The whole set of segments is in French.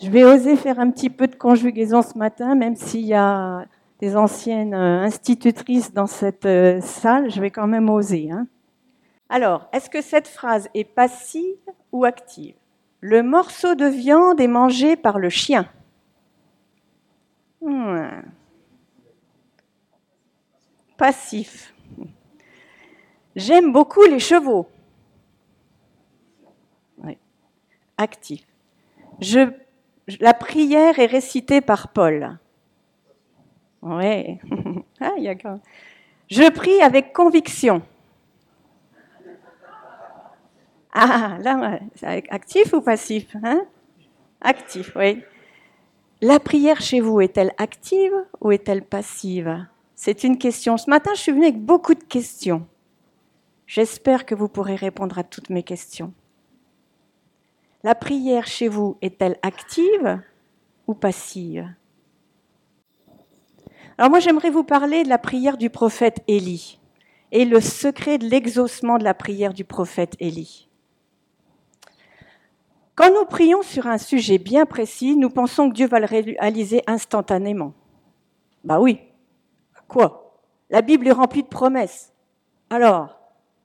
Je vais oser faire un petit peu de conjugaison ce matin, même s'il y a des anciennes institutrices dans cette salle, je vais quand même oser. Alors, est-ce que cette phrase est passive ou active? Le morceau de viande est mangé par le chien. Passif. J'aime beaucoup les chevaux. Oui. Actif. La prière est récitée par Paul. Oui. Je prie avec conviction. Ah, là, c'est actif ou passif, Actif, oui. La prière chez vous, est-elle active ou est-elle passive? C'est une question. Ce matin, je suis venue avec beaucoup de questions. J'espère que vous pourrez répondre à toutes mes questions. La prière chez vous, est-elle active ou passive? Alors moi, j'aimerais vous parler de la prière du prophète Élie et le secret de l'exaucement de la prière du prophète Élie. Quand nous prions sur un sujet bien précis, nous pensons que Dieu va le réaliser instantanément. Bah oui. Quoi? La Bible est remplie de promesses. Alors?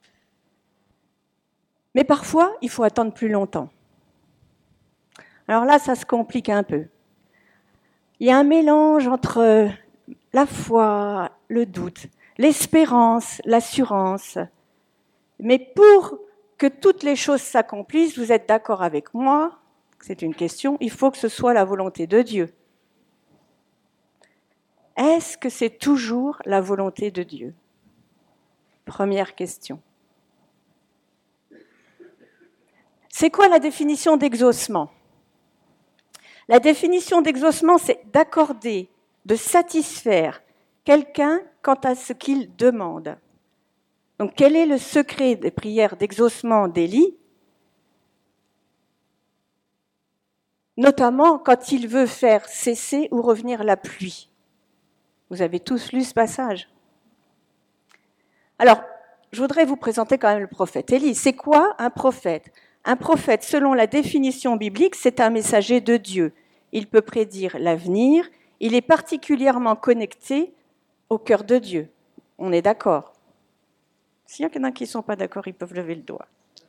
Mais parfois, il faut attendre plus longtemps. Alors là, ça se complique un peu. Il y a un mélange entre la foi, le doute, l'espérance, l'assurance. Mais pour que toutes les choses s'accomplissent, vous êtes d'accord avec moi, c'est une question, il faut que ce soit la volonté de Dieu. Est-ce que c'est toujours la volonté de Dieu? Première question. C'est quoi la définition d'exaucement? La définition d'exaucement, c'est d'accorder, de satisfaire quelqu'un quant à ce qu'il demande. Donc, quel est le secret des prières d'exaucement d'Élie? Notamment quand il veut faire cesser ou revenir la pluie. Vous avez tous lu ce passage. Alors, je voudrais vous présenter quand même le prophète Élie. C'est quoi un prophète? Un prophète, selon la définition biblique, c'est un messager de Dieu. Il peut prédire l'avenir. Il est particulièrement connecté au cœur de Dieu. On est d'accord? S'il y en a qui ne sont pas d'accord, ils peuvent lever le doigt.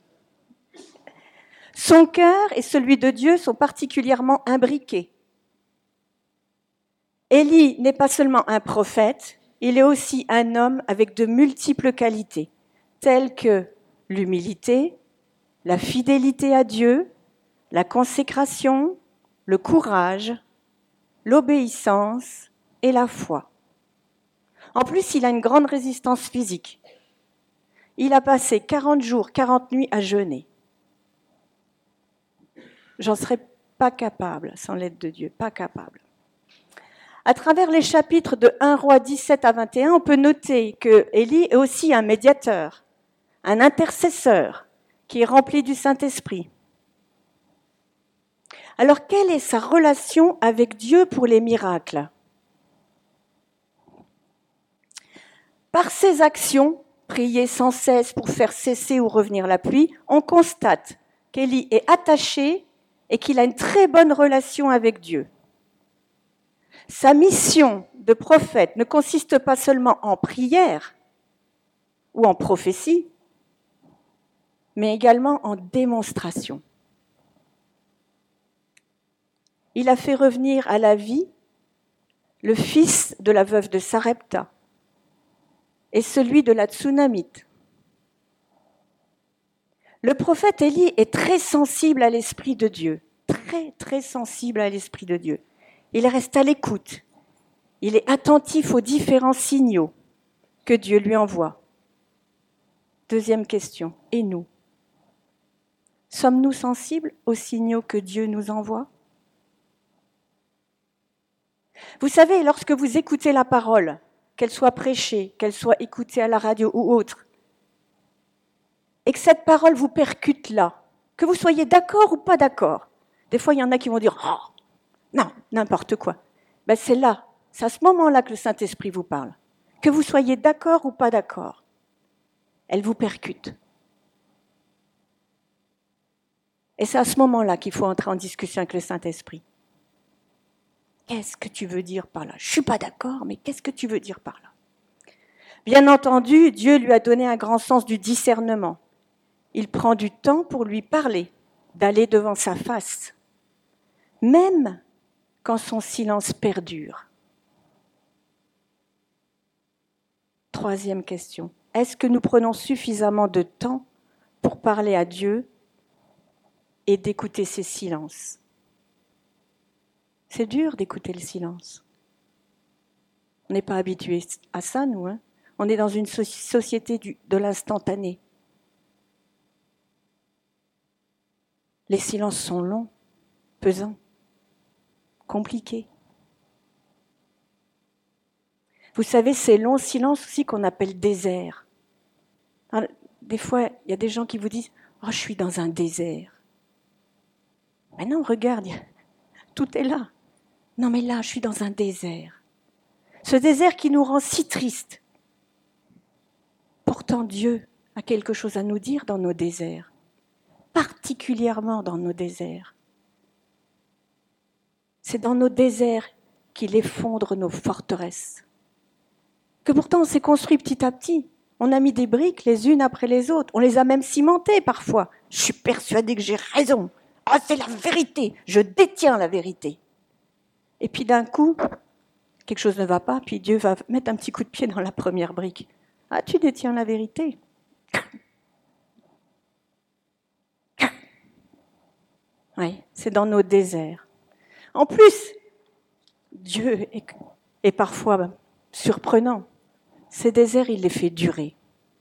Son cœur et celui de Dieu sont particulièrement imbriqués. Élie n'est pas seulement un prophète, il est aussi un homme avec de multiples qualités, telles que l'humilité, la fidélité à Dieu, la consécration, le courage, l'obéissance et la foi. En plus, il a une grande résistance physique. Il a passé 40 jours, 40 nuits à jeûner. J'en serais pas capable sans l'aide de Dieu, pas capable. À travers les chapitres de 1 Roi 17 à 21, on peut noter que Élie est aussi un médiateur, un intercesseur qui est rempli du Saint-Esprit. Alors, quelle est sa relation avec Dieu pour les miracles? Par ses actions, prier sans cesse pour faire cesser ou revenir la pluie, on constate qu'Élie est attaché et qu'il a une très bonne relation avec Dieu. Sa mission de prophète ne consiste pas seulement en prière ou en prophétie, mais également en démonstration. Il a fait revenir à la vie le fils de la veuve de Sarepta et celui de la Tsunamite. Le prophète Élie est très sensible à l'Esprit de Dieu, très sensible à l'Esprit de Dieu. Il reste à l'écoute, il est attentif aux différents signaux que Dieu lui envoie. Deuxième question, et nous? Sommes-nous sensibles aux signaux que Dieu nous envoie? Vous savez, lorsque vous écoutez la parole, qu'elle soit prêchée, qu'elle soit écoutée à la radio ou autre, et que cette parole vous percute là, que vous soyez d'accord ou pas d'accord, des fois il y en a qui vont dire « Oh, non, n'importe quoi ». Ben c'est là, c'est à ce moment-là que le Saint-Esprit vous parle. Que vous soyez d'accord ou pas d'accord, elle vous percute. Et c'est à ce moment-là qu'il faut entrer en discussion avec le Saint-Esprit. qu'est-ce que tu veux dire par là? Je ne suis pas d'accord, mais qu'est-ce que tu veux dire par là? Bien entendu, Dieu lui a donné un grand sens du discernement. Il prend du temps pour lui parler, d'aller devant sa face, même quand son silence perdure. Troisième question. Est-ce que nous prenons suffisamment de temps pour parler à Dieu et d'écouter ses silences? C'est dur d'écouter le silence. On n'est pas habitué à ça, nous. On est dans une société de l'instantané. Les silences sont longs, pesants, compliqués. Vous savez, ces longs silences aussi qu'on appelle désert. Des fois, il y a des gens qui vous disent « Oh, je suis dans un désert. » Mais non, regarde, tout est là. Non, mais là, je suis dans un désert. Ce désert qui nous rend si tristes. Pourtant, Dieu a quelque chose à nous dire dans nos déserts, particulièrement dans nos déserts. C'est dans nos déserts qu'il effondre nos forteresses. Que pourtant on s'est construit petit à petit. On a mis des briques les unes après les autres. On les a même cimentées parfois. Je suis persuadée que j'ai raison. Ah, c'est la vérité. Je détiens la vérité. Et puis d'un coup, quelque chose ne va pas, puis Dieu va mettre un petit coup de pied dans la première brique. Ah, tu détiens la vérité. Oui, c'est dans nos déserts. En plus, Dieu est parfois surprenant. Ces déserts, il les fait durer.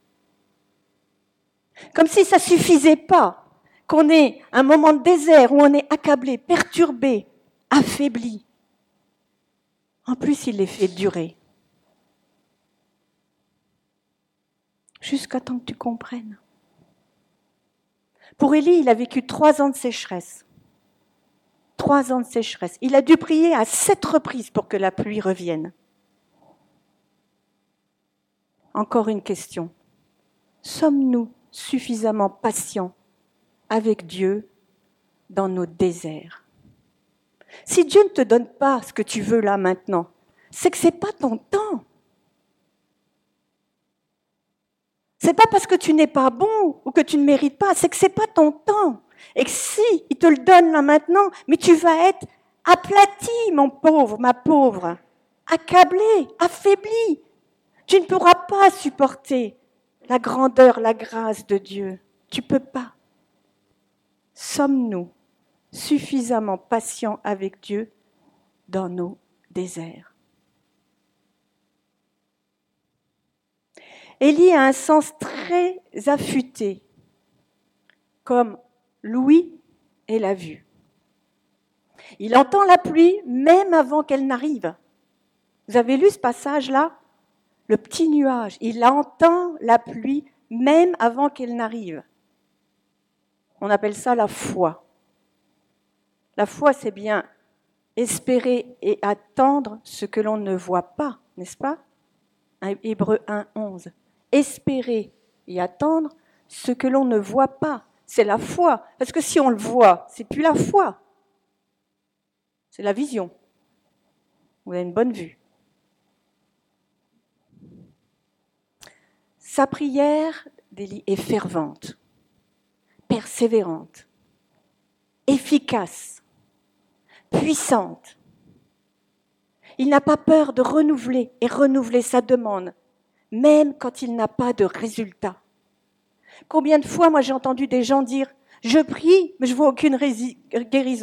Comme si ça ne suffisait pas qu'on ait un moment de désert où on est accablé, perturbé, affaibli. En plus, il les fait durer. Jusqu'à temps que tu comprennes. Pour Élie, il a vécu 3 ans de sécheresse. 3 ans de sécheresse. Il a dû prier à 7 reprises pour que la pluie revienne. Encore une question. Sommes-nous suffisamment patients avec Dieu dans nos déserts? Si Dieu ne te donne pas ce que tu veux là maintenant, c'est que ce n'est pas ton temps. C'est pas parce que tu n'es pas bon ou que tu ne mérites pas, c'est que c'est pas ton temps. Et que si il te le donne là maintenant, mais tu vas être aplati, mon pauvre, ma pauvre, accablé, affaibli. Tu ne pourras pas supporter la grandeur, la grâce de Dieu. Tu peux pas. Sommes-nous suffisamment patients avec Dieu dans nos déserts? Élie a un sens très affûté, comme l'ouïe et la vue. Il entend la pluie même avant qu'elle n'arrive. Vous avez lu ce passage-là? Le petit nuage, il entend la pluie même avant qu'elle n'arrive. On appelle ça la foi. La foi, c'est bien espérer et attendre ce que l'on ne voit pas, n'est-ce pas? Hébreux 1:11. Espérer et attendre ce que l'on ne voit pas. C'est la foi. Parce que si on le voit, c'est plus la foi. C'est la vision. Vous avez une bonne vue. Sa prière d'Élie est fervente, persévérante, efficace, puissante. Il n'a pas peur de renouveler et renouveler sa demande, même quand il n'a pas de résultat. Combien de fois, moi, j'ai entendu des gens dire « Je prie, mais je ne vois aucune guérison. »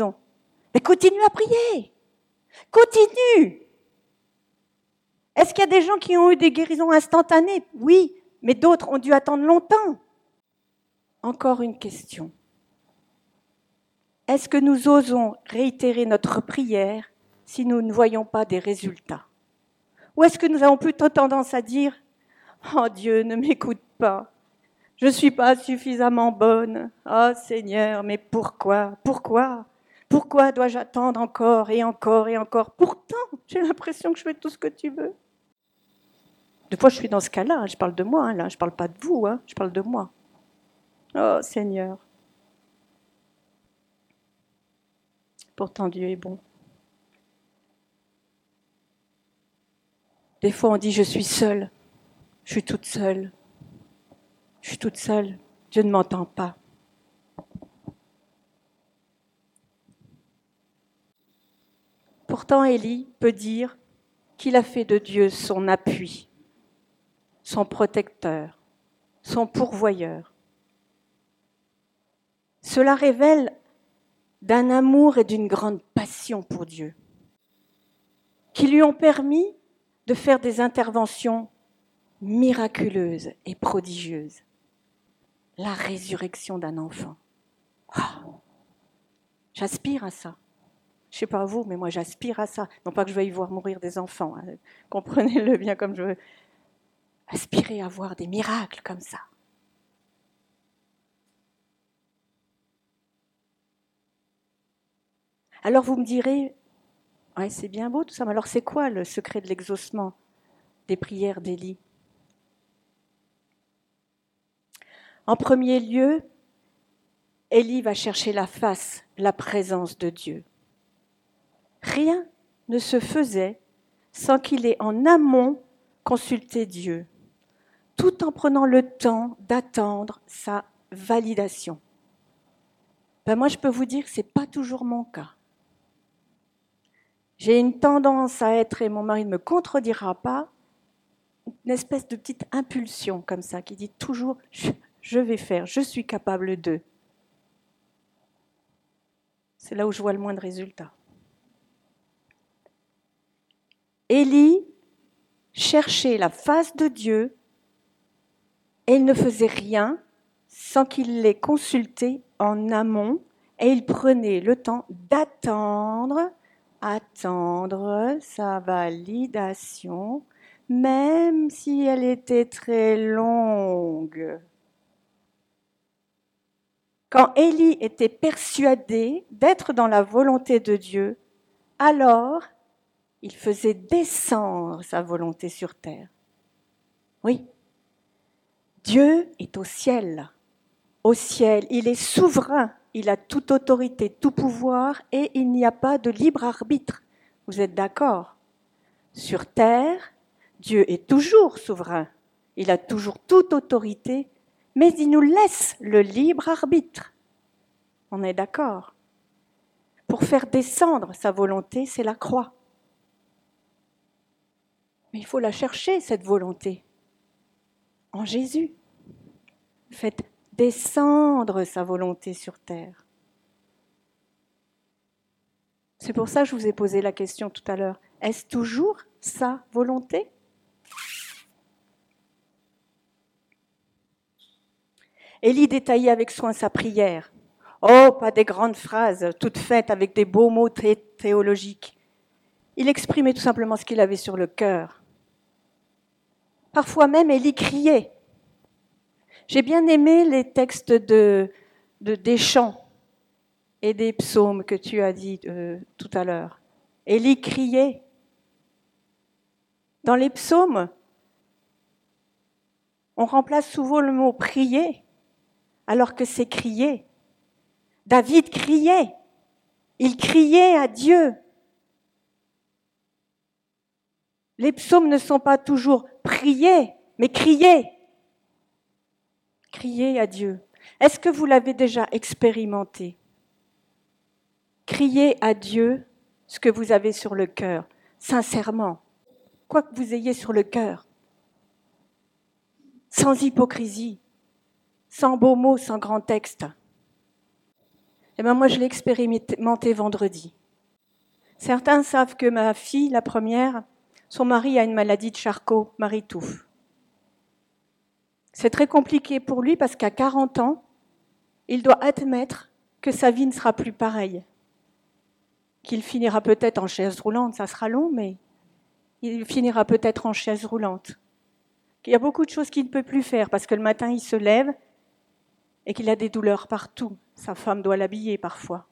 Mais continue à prier. Continue. Est-ce qu'il y a des gens qui ont eu des guérisons instantanées? Oui, mais d'autres ont dû attendre longtemps. Encore une question. Est-ce que nous osons réitérer notre prière si nous ne voyons pas des résultats? Ou est-ce que nous avons plutôt tendance à dire « Oh Dieu, ne m'écoute pas. Je ne suis pas suffisamment bonne. Oh Seigneur, mais pourquoi? Pourquoi dois-je attendre encore et encore et encore? Pourtant, j'ai l'impression que je fais tout ce que tu veux. » Des fois, je suis dans ce cas-là. Je parle de moi, là. Je ne parle pas de vous. Je parle de moi. Oh Seigneur. Pourtant, Dieu est bon. Des fois, on dit « je suis seule, je suis toute seule, je suis toute seule, Dieu ne m'entend pas ». Pourtant, Élie peut dire qu'il a fait de Dieu son appui, son protecteur, son pourvoyeur. Cela révèle d'un amour et d'une grande passion pour Dieu, qui lui ont permis de faire des interventions miraculeuses et prodigieuses. La résurrection d'un enfant. Oh, j'aspire à ça. Je ne sais pas vous, mais moi j'aspire à ça. Non pas que je veuille voir mourir des enfants, hein. Comprenez-le bien comme je veux. Aspirer à voir des miracles comme ça. Alors vous me direz, ouais, c'est bien beau tout ça, mais alors c'est quoi le secret de l'exaucement des prières d'Élie ? En premier lieu, Élie va chercher la face, la présence de Dieu. Rien ne se faisait sans qu'il ait en amont consulté Dieu, tout en prenant le temps d'attendre sa validation. Moi, je peux vous dire que ce n'est pas toujours mon cas. J'ai une tendance à être, et mon mari ne me contredira pas, une espèce de petite impulsion comme ça, qui dit toujours « je vais faire, je suis capable de ». C'est là où je vois le moins de résultats. Élie cherchait la face de Dieu et il ne faisait rien sans qu'il l'ait consulté en amont et il prenait le temps d'attendre sa validation, même si elle était très longue. Quand Élie était persuadé d'être dans la volonté de Dieu, alors il faisait descendre sa volonté sur terre. Oui, Dieu est au ciel. Au ciel, il est souverain, il a toute autorité, tout pouvoir et il n'y a pas de libre arbitre. Vous êtes d'accord ? Sur terre, Dieu est toujours souverain, il a toujours toute autorité, mais il nous laisse le libre arbitre. On est d'accord ? Pour faire descendre sa volonté, c'est la croix. Mais il faut la chercher, cette volonté, en Jésus. Faites descendre sa volonté sur terre. C'est pour ça que je vous ai posé la question tout à l'heure. Est-ce toujours sa volonté ? Élie détaillait avec soin sa prière. Oh, pas des grandes phrases, toutes faites avec des beaux mots théologiques. Il exprimait tout simplement ce qu'il avait sur le cœur. Parfois même, Élie criait. J'ai bien aimé les textes des chants et des psaumes que tu as dit tout à l'heure. Élie criait. Dans les psaumes, on remplace souvent le mot prier, alors que c'est crier. David criait. Il criait à Dieu. Les psaumes ne sont pas toujours prier, mais crier. Crier à Dieu. Est-ce que vous l'avez déjà expérimenté ? Criez à Dieu ce que vous avez sur le cœur, sincèrement, quoi que vous ayez sur le cœur, sans hypocrisie, sans beaux mots, sans grand texte. Eh bien, moi, je l'ai expérimenté vendredi. Certains savent que ma fille, la première, son mari a une maladie de Charcot, Marie-Touffe. C'est très compliqué pour lui parce qu'à 40 ans, il doit admettre que sa vie ne sera plus pareille. Qu'il finira peut-être en chaise roulante, ça sera long, mais il finira peut-être en chaise roulante. Il y a beaucoup de choses qu'il ne peut plus faire parce que le matin, il se lève et qu'il a des douleurs partout. Sa femme doit l'habiller parfois.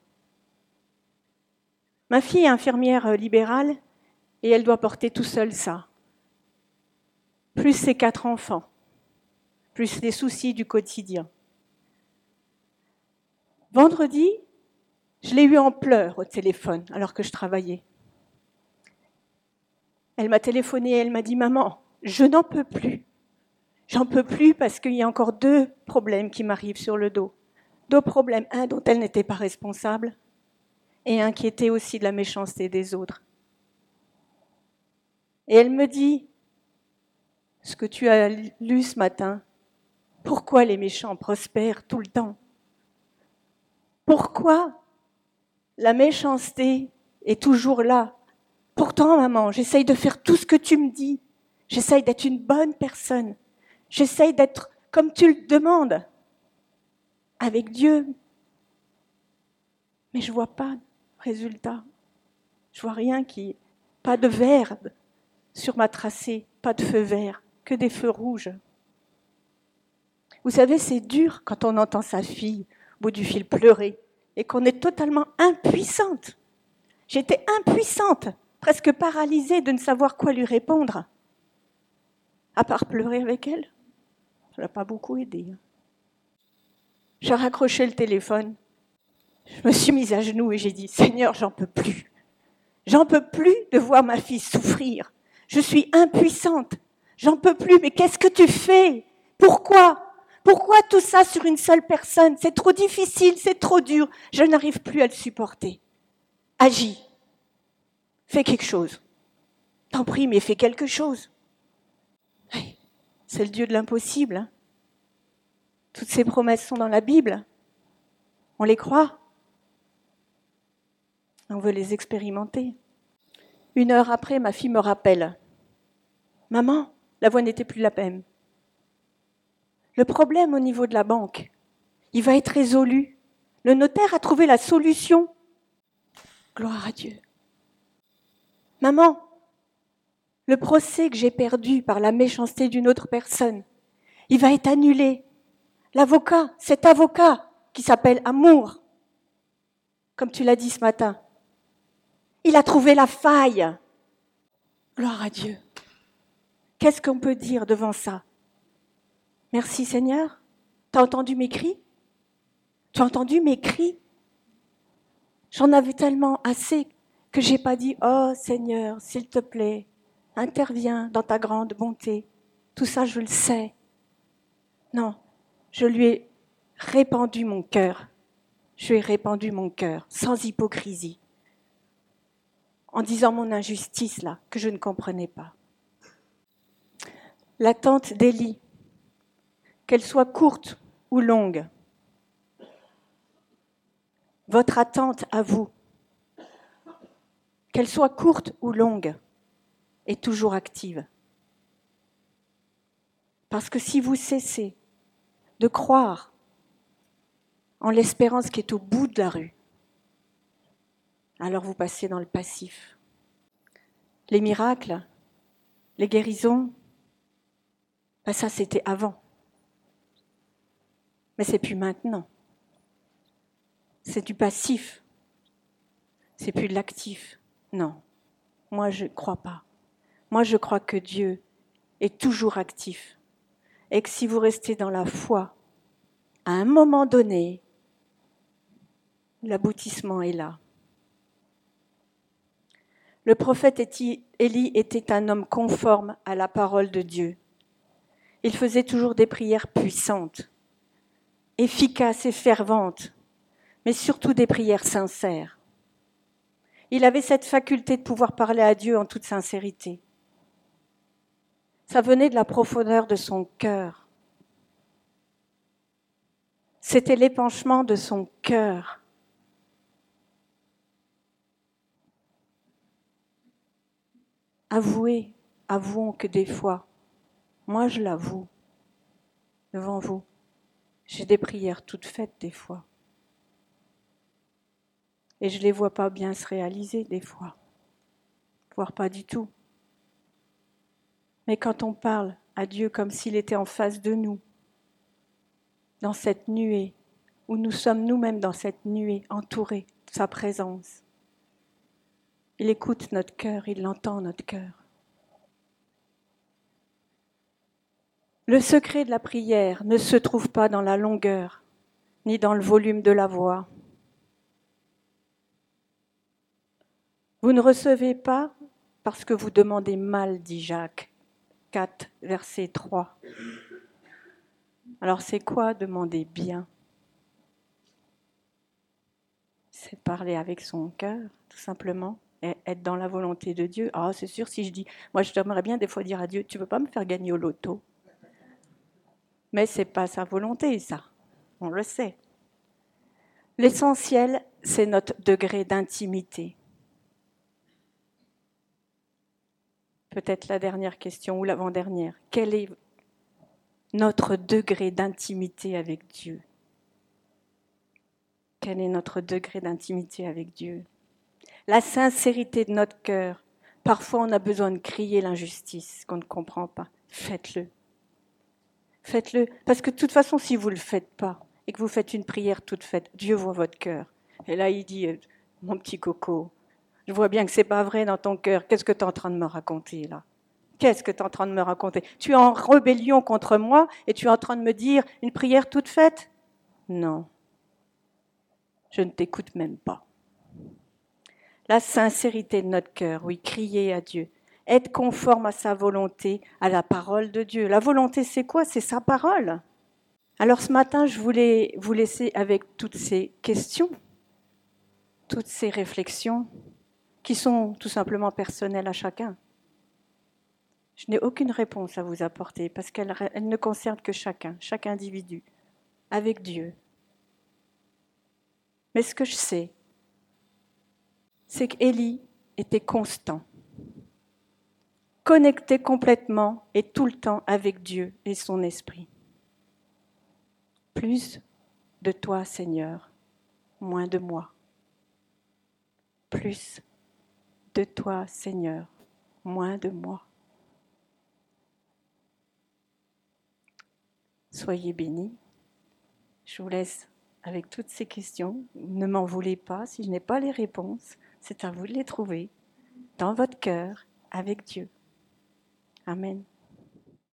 Ma fille est infirmière libérale et elle doit porter tout seule ça. Plus ses 4 enfants, plus les soucis du quotidien. Vendredi, je l'ai eu en pleurs au téléphone alors que je travaillais. Elle m'a téléphoné et elle m'a dit « Maman, je n'en peux plus. J'en peux plus parce qu'il y a encore 2 problèmes qui m'arrivent sur le dos. 2 problèmes, un dont elle n'était pas responsable et un qui était aussi de la méchanceté des autres. » Et elle me dit « Ce que tu as lu ce matin, pourquoi les méchants prospèrent tout le temps? Pourquoi la méchanceté est toujours là? Pourtant, maman, j'essaye de faire tout ce que tu me dis. J'essaye d'être une bonne personne. J'essaye d'être comme tu le demandes, avec Dieu. Mais je ne vois pas de résultat. Je vois rien qui... Pas de verbe sur ma tracée, pas de feu vert, que des feux rouges. Vous savez, c'est dur quand on entend sa fille au bout du fil pleurer et qu'on est totalement impuissante. J'étais impuissante, presque paralysée de ne savoir quoi lui répondre. À part pleurer avec elle, ça n'a pas beaucoup aidé. J'ai raccroché le téléphone, je me suis mise à genoux et j'ai dit « Seigneur, j'en peux plus. J'en peux plus de voir ma fille souffrir. Je suis impuissante. J'en peux plus, mais qu'est-ce que tu fais? Pourquoi? Pourquoi tout ça sur une seule personne? C'est trop difficile, c'est trop dur. Je n'arrive plus à le supporter. Agis. Fais quelque chose. T'en prie, mais fais quelque chose. » Hey, c'est le Dieu de l'impossible. Hein. Toutes ces promesses sont dans la Bible. On les croit. On veut les expérimenter. 1 heure après, ma fille me rappelle. « Maman, la voix n'était plus la même. Le problème au niveau de la banque, il va être résolu. Le notaire a trouvé la solution. Gloire à Dieu. Maman, le procès que j'ai perdu par la méchanceté d'une autre personne, il va être annulé. L'avocat, cet avocat qui s'appelle Amour, comme tu l'as dit ce matin, il a trouvé la faille. Gloire à Dieu. Qu'est-ce qu'on peut dire devant ça? Merci Seigneur. T'as entendu mes cris? Tu as entendu mes cris? J'en avais tellement assez que j'ai pas dit « Oh Seigneur, s'il te plaît, interviens dans ta grande bonté. » Tout ça, je le sais. Non, je lui ai répandu mon cœur. Je lui ai répandu mon cœur, sans hypocrisie, en disant mon injustice là, que je ne comprenais pas. L'attente d'Élie, qu'elle soit courte ou longue, votre attente à vous, qu'elle soit courte ou longue, est toujours active. Parce que si vous cessez de croire en l'espérance qui est au bout de la rue, alors vous passez dans le passif. Les miracles, les guérisons, ben ça c'était avant. Mais c'est plus maintenant. C'est du passif. C'est plus de l'actif. Non, moi je ne crois pas. Moi je crois que Dieu est toujours actif. Et que si vous restez dans la foi, à un moment donné, l'aboutissement est là. Le prophète Élie était un homme conforme à la parole de Dieu. Il faisait toujours des prières puissantes, efficaces et ferventes, mais surtout des prières sincères. Il avait cette faculté de pouvoir parler à Dieu en toute sincérité. Ça venait de la profondeur de son cœur. C'était l'épanchement de son cœur. Avouons que des fois, moi je l'avoue, devant vous, j'ai des prières toutes faites des fois. Et je ne les vois pas bien se réaliser des fois, voire pas du tout. Mais quand on parle à Dieu comme s'il était en face de nous, dans cette nuée, où nous sommes nous-mêmes dans cette nuée, entourés de sa présence, il écoute notre cœur, il entend notre cœur. Le secret de la prière ne se trouve pas dans la longueur, ni dans le volume de la voix. Vous ne recevez pas parce que vous demandez mal, dit Jacques 4, verset 3. Alors c'est quoi demander bien? C'est parler avec son cœur, tout simplement, et être dans la volonté de Dieu. Ah, c'est sûr, si je dis, moi je t'aimerais bien des fois dire à Dieu, tu ne veux pas me faire gagner au loto? Mais ce n'est pas sa volonté, ça, on le sait. L'essentiel, c'est notre degré d'intimité. Peut-être la dernière question ou l'avant-dernière. Quel est notre degré d'intimité avec Dieu? Quel est notre degré d'intimité avec Dieu? La sincérité de notre cœur. Parfois, on a besoin de crier l'injustice qu'on ne comprend pas. Faites-le. Faites-le. Parce que de toute façon, si vous ne le faites pas et que vous faites une prière toute faite, Dieu voit votre cœur. Et là, il dit, mon petit coco, je vois bien que ce n'est pas vrai dans ton cœur. Qu'est-ce que tu es en train de me raconter là? Qu'est-ce que tu es en train de me raconter? Tu es en rébellion contre moi et tu es en train de me dire une prière toute faite? Non. Je ne t'écoute même pas. La sincérité de notre cœur, oui, crier à Dieu. Être conforme à sa volonté, à la parole de Dieu. La volonté, c'est quoi? C'est sa parole. Alors ce matin, je voulais vous laisser avec toutes ces questions, toutes ces réflexions qui sont tout simplement personnelles à chacun. Je n'ai aucune réponse à vous apporter parce qu'elle ne concerne que chacun, chaque individu, avec Dieu. Mais ce que je sais, c'est qu'Élie était constant, connecté complètement et tout le temps avec Dieu et son esprit. Plus de toi, Seigneur, moins de moi. Plus de toi, Seigneur, moins de moi. Soyez bénis. Je vous laisse avec toutes ces questions. Ne m'en voulez pas si je n'ai pas les réponses. C'est à vous de les trouver dans votre cœur avec Dieu. Amen.